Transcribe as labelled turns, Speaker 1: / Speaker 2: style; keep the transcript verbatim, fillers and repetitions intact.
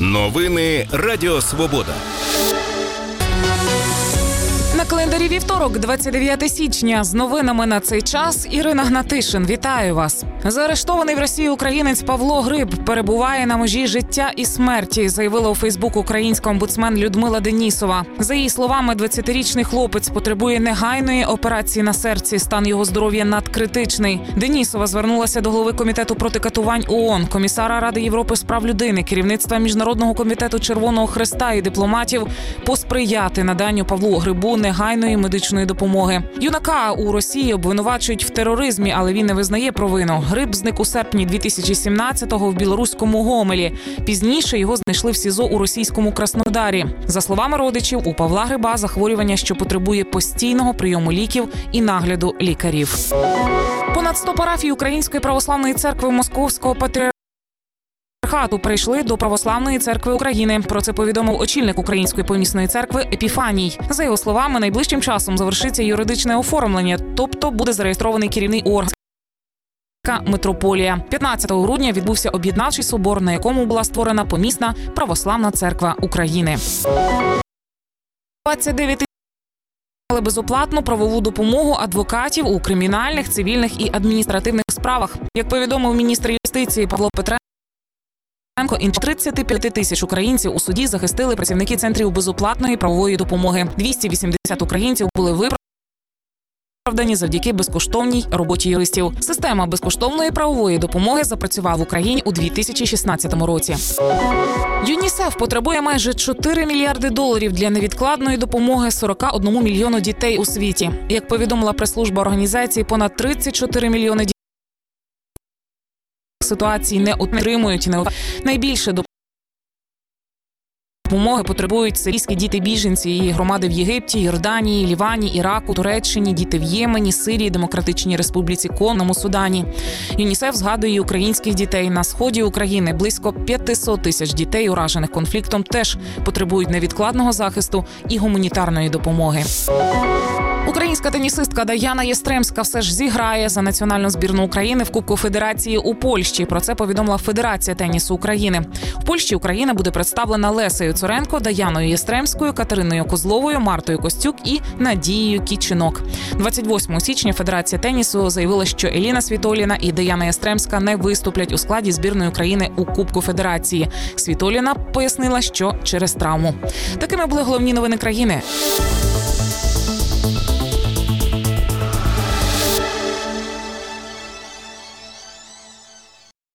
Speaker 1: Новини Радіо Свобода.
Speaker 2: На календарі вівторок, двадцять дев'яте січня. З новинами на цей час Ірина Гнатишин. Вітаю вас. Заарештований в Росії українець Павло Гриб перебуває на межі життя і смерті, заявила у Фейсбук українська омбудсмен Людмила Денісова. За її словами, двадцятирічний хлопець потребує негайної операції на серці. Стан його здоров'я надкритичний. Денісова звернулася до голови комітету проти катувань ООН, комісара Ради Європи з прав людини, керівництва Міжнародного комітету Червоного Хреста і дипломатів посприяти наданню Павлу Грибу негайної медичної допомоги. Юнака у Росії обвинувачують в тероризмі, але він не визнає провину. Гриб зник у серпні дві тисячі сімнадцятого в білоруському Гомелі. Пізніше його знайшли в СІЗО у російському Краснодарі. За словами родичів, у Павла Гриба захворювання, що потребує постійного прийому ліків і нагляду лікарів. Понад сто парафій Української православної церкви Московського патріархату Хату прийшли до Православної церкви України. Про це повідомив очільник Української помісної церкви Епіфаній. За його словами, найближчим часом завершиться юридичне оформлення, тобто буде зареєстрований керівний орган митрополія. п'ятнадцятого грудня відбувся об'єднавчий собор, на якому була створена помісна Православна церква України. двадцять дев'ять тисяч безоплатну правову допомогу адвокатів у кримінальних, цивільних і адміністративних справах. Як повідомив міністр юстиції Павло Петренко, тридцять п'ять тисяч українців у суді захистили працівники центрів безоплатної правової допомоги. двісті вісімдесят українців були виправдані завдяки безкоштовній роботі юристів. Система безкоштовної правової допомоги запрацювала в Україні у дві тисячі шістнадцятому році. ЮНІСЕФ потребує майже чотири мільярди доларів для невідкладної допомоги сорок один мільйону дітей у світі. Як повідомила прес-служба організації, понад тридцять чотири мільйони дітей ситуації не отримують. Найбільше допомоги потребують сирійські діти-біженці і громади в Єгипті, Йорданії, Лівані, Іраку, Туреччині, діти в Ємені, Сирії, Демократичній Республіці Конго, Судані. ЮНІСЕФ згадує і українських дітей. На сході України близько п'ятсот тисяч дітей, уражених конфліктом, теж потребують невідкладного захисту і гуманітарної допомоги. Українська тенісистка Даяна Єстремська все ж зіграє за національну збірну України в Кубку Федерації у Польщі. Про це повідомила Федерація тенісу України. В Польщі Україна буде представлена Лесею Цуренко, Даяною Єстремською, Катериною Козловою, Мартою Костюк і Надією Кічинок. двадцять восьмого січня Федерація тенісу заявила, що Еліна Світоліна і Даяна Єстремська не виступлять у складі збірної України у Кубку Федерації. Світоліна пояснила, що через травму. Такими були головні новини країни.